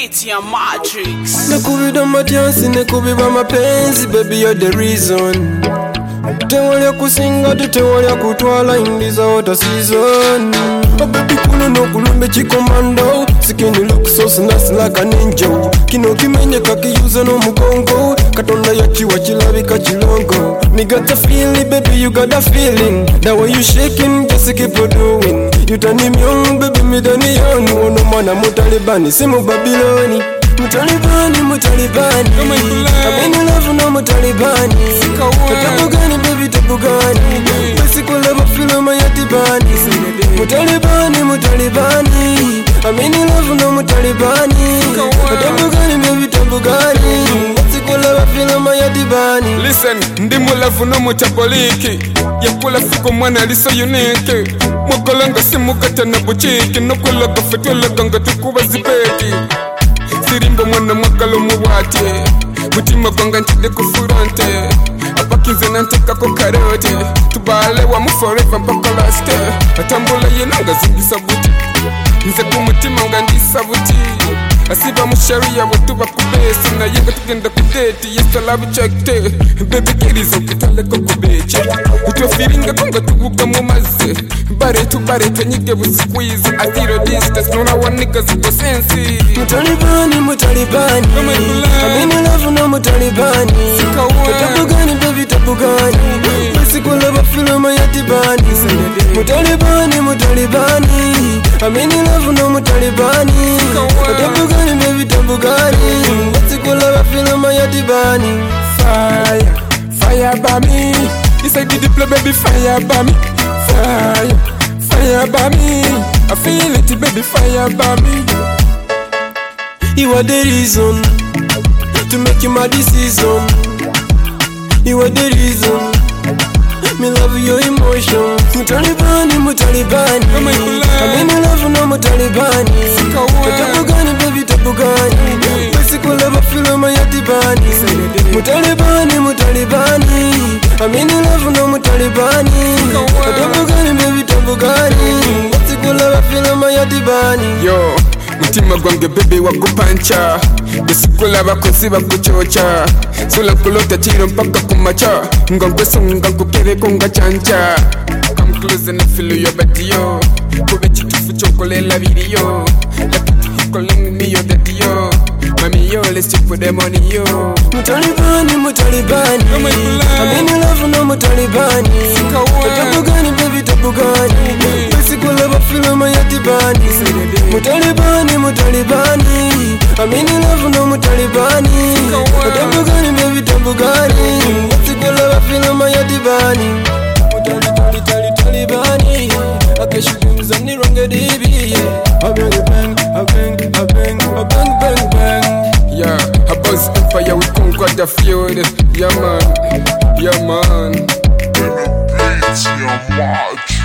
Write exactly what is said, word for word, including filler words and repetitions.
beats ya Matrix. Nakubida matiansi, nakubiba mapenzi, baby you're the reason. Tewalya kusinga, tewalya kutwala indiza wata season. Oh baby kuno no kulumbe chikomando. Skin you look so snazzy like a ninja. Kino kimenye kakiyuza no mugongo. Katonda yachiwa chilabika chilongo. Me got a feeling, baby you got a feeling. That way you shaking, just keep on doing. You turning me on, baby me dani young. Ono mana mutalibani, simu Babiloni. Mutalibani, mutalibani. I'm in love no mutalibani. Tabugani baby tabugani. Basically love feel my yatibani. Mutalibani, mutalibani. I'm in love no mutalibani. Tabugani baby tabugani. Basically love feel my yatibani. Listen, ndimu love no mutaboliki. Yakula fuko mwana liso unique. Mukolanga simu kata na buchiki. Nokulaga fetwelaga nga tukuba zibeki. Sirimbo mwana mwakalo muwate. Mutima gwanga ntide kufurante. Apakinze nanteka ko karote. Tubale wa mu forever mpaka last. Atambula yenanga zingisa buti. Nze kumutima nga ndisa buti. Asiba musharia watuba kubesi. Na yenga tugenda kudeti. Yesa labi chakte. Baby kirizo kitale ko kubeche. Utwa firinga konga tubuga mu maze. Bare tu bare tanyige bu squeeze. I feel a distance. Nona wa niggas go sensi. Mutalibani, mutalibani. I'm in love no mutalibani. Tabugani baby tabugani. Basically love feel my yatibani. Mutalibani, mutalibani. I'm in love no mutalibani. Tabugani baby tabugani. Basically love feel my yatibani. Fire, fire by me. This I did the play baby fire by me. Fire, fire by me. I feel it baby fire by me. You are the reason to make you my decision. You are the reason. Me love your emotion. Mutalibani, mutalibani. I'm in love no mutalibani. Tabugani baby tabugani. Basically love feel my yatibani. Mutalibani, mutalibani. I'm in love no mutalibani. Tabugani baby tabugani. Basically love feel my yatibani. Yo. Mutima gwange baby wakupancha. Besikula bakozi bakuchocha. Sula kulota chiro mpaka kumacha. Ngongweso ngangukere konga chancha. Come close and I feel your body yo. Kube chitufu chokole la video. Like calling me your daddy yo. Mami yo, let's check for the money yo. Mutalibani, mutalibani. I'm in love no mutalibani. Tabugani baby tabugani. Basically love feel my yatibani. Mutalibani, mutalibani. I'm in love no mutalibani. Tabugani baby tabugani. Basically love feel my yatibani. Mutalibani, talibani. Akashudumza ni ronge dibi. I bang bang, I bang, I bang, I bang bang bang. Yeah, a buzz empire we conquer the field. Yeah man, yeah man. Beats ya Matrix.